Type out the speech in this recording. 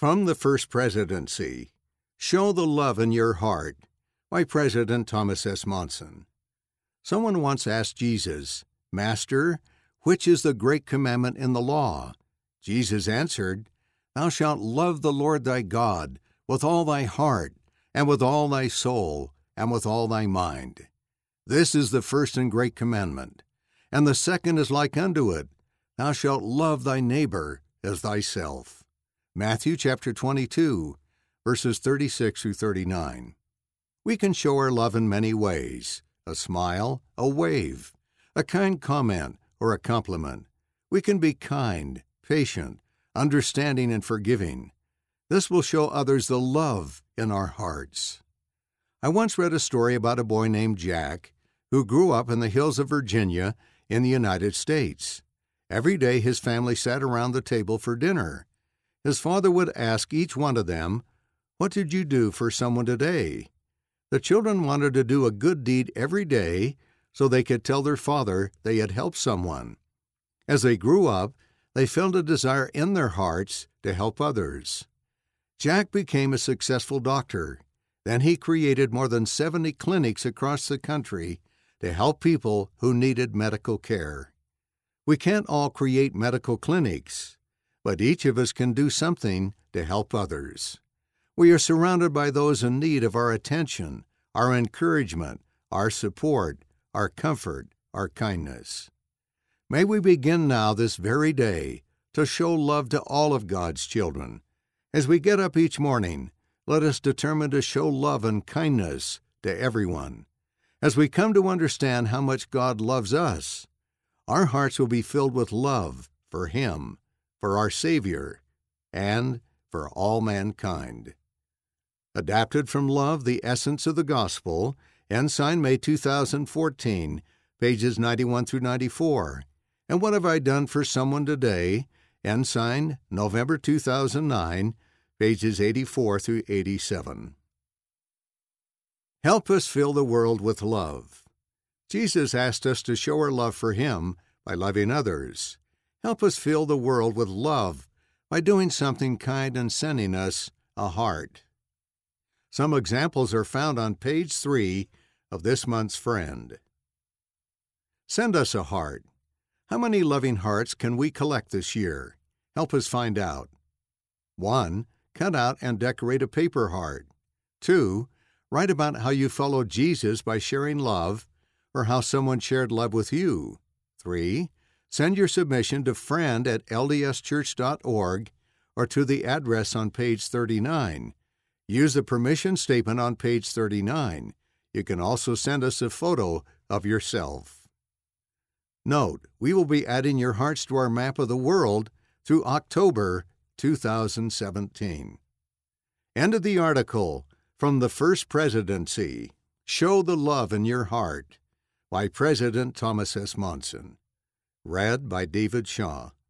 From the First Presidency, Show the Love in Your Heart by President Thomas S. Monson. Someone once asked Jesus, "Master, which is the great commandment in the law?" Jesus answered, "Thou shalt love the Lord thy God with all thy heart, and with all thy soul, and with all thy mind. This is the first and great commandment. And the second is like unto it, Thou shalt love thy neighbor as thyself." Matthew chapter 22, verses 36 through 39. We can show our love in many ways: a smile, a wave, a kind comment, or a compliment. We can be kind, patient, understanding, and forgiving. This will show others the love in our hearts. I once read a story about a boy named Jack who grew up in the hills of Virginia in the United States. Every day his family sat around the table for dinner. His father would ask each one of them, "What did you do for someone today?" The children wanted to do a good deed every day so they could tell their father they had helped someone. As they grew up, they felt a desire in their hearts to help others. Jack became a successful doctor. Then he created more than 70 clinics across the country to help people who needed medical care. We can't all create medical clinics, but each of us can do something to help others. We are surrounded by those in need of our attention, our encouragement, our support, our comfort, our kindness. May we begin now this very day to show love to all of God's children. As we get up each morning, let us determine to show love and kindness to everyone. As we come to understand how much God loves us, our hearts will be filled with love for Him, for our Savior, and for all mankind. Adapted from Love, the Essence of the Gospel, Ensign, May 2014, pages 91 through 94. And What Have I Done for Someone Today? Ensign, November 2009, pages 84 through 87. Help us fill the world with love. Jesus asked us to show our love for Him by loving others. Help us fill the world with love by doing something kind and sending us a heart. Some examples are found on page 3 of this month's Friend. Send us a heart. How many loving hearts can we collect this year? Help us find out. 1. Cut out and decorate a paper heart. 2. Write about how you followed Jesus by sharing love, or how someone shared love with you. 3. Send your submission to friend@ldschurch.org or to the address on page 39. Use the permission statement on page 39. You can also send us a photo of yourself. Note, we will be adding your hearts to our map of the world through October 2017. End of the article from the First Presidency, Show the Love in Your Heart, by President Thomas S. Monson. Read by David Shaw.